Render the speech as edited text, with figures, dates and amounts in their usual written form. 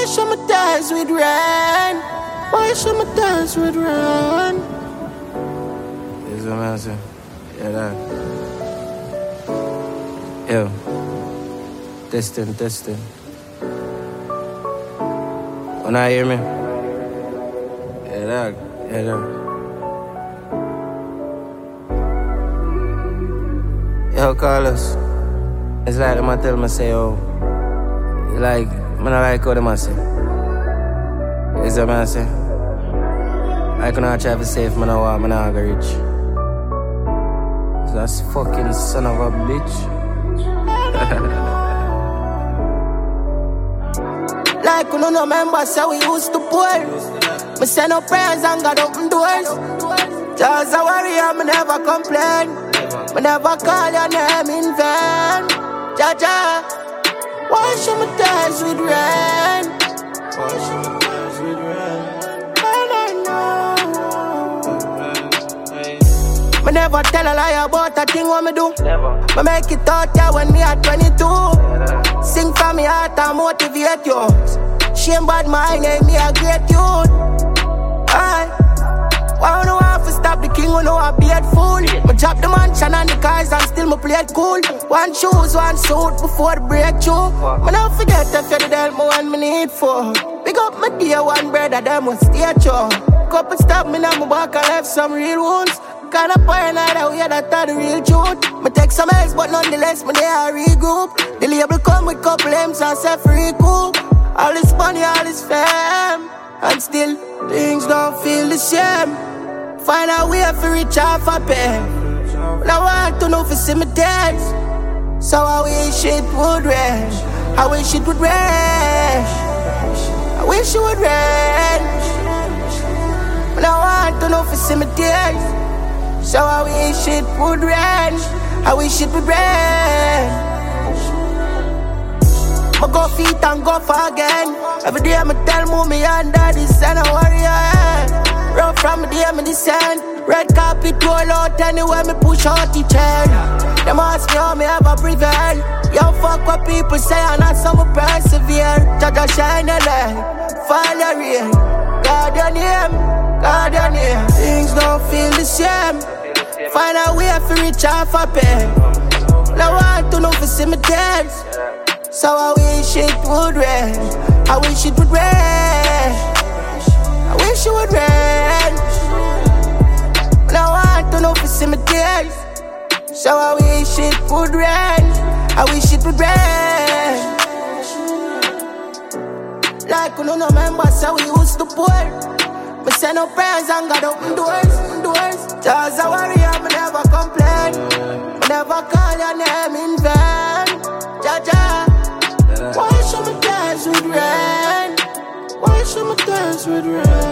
Why should my dance with rain? Why should my dance with rain? Is what I'm saying? Yeah, that. Yo. Testing. When I hear me? Yeah, that. Yo, Carlos. It's like them a tell me say, oh, like, man, I like how them a say. Is that what I say? I cannot try to say if man I want, man I go rich. That's fucking son of a bitch. Like you no remember, say we used to pour. Me send no prayers and God open doors. Just a warrior, me never complain. Me never call your name in vain. Jaja, why should me dance with rain? Why should me dance with rain? Me never tell a lie about a thing what me do. Never. Me make it out there when me at 22. Sing from me heart and motivate you. Shame bad mind ain't me a great youth. Aye. Why you know I have to stop the king when I be at fool? Me drop the mansion and the cars and still me play it cool. One shoes, one suit before the breakthrough. Me don't forget if you're the help me when me need for. Big up my dear one brother, them will stay at you. Couple stop me now, my back I left some real wounds. Kinda paranoid out here, that are the real truth. Me take some eggs, but nonetheless, me they are regroup. The label come with couple M's and say free coop. All this money, all this fame, and still, things don't feel the same. Find a way for reach out for pay. But I want to know if you see me dance. So I wish it would rain. I wish it would rain. I wish it would rain. But I want to know if you see me dance. So I wish it would rain. I wish it would rain. I go feet and go for again. Every day I tell mommy and daddy son a warrior. Run from the day me descend. Red carpet roll out anywhere me push out the chain. Them ask me how me ever prevail. Yo fuck what people say and that's how me persevere. Jaja shine a light, fall your rain. God your name. Things don't feel the same. Find a way for reach out for pain. I want to know if you see me dance. So I wish it would rain. I wish it would rain. I wish it would rain. I want to know if you see me dance. So I wish it would rain. I wish it would rain. Like you no remember, so we used to pour. Me send no prayers and God open doors. Just a warrior, me never complain. Me never call your name in vain. Jaja, why should me dance with rain? Why should me dance with rain?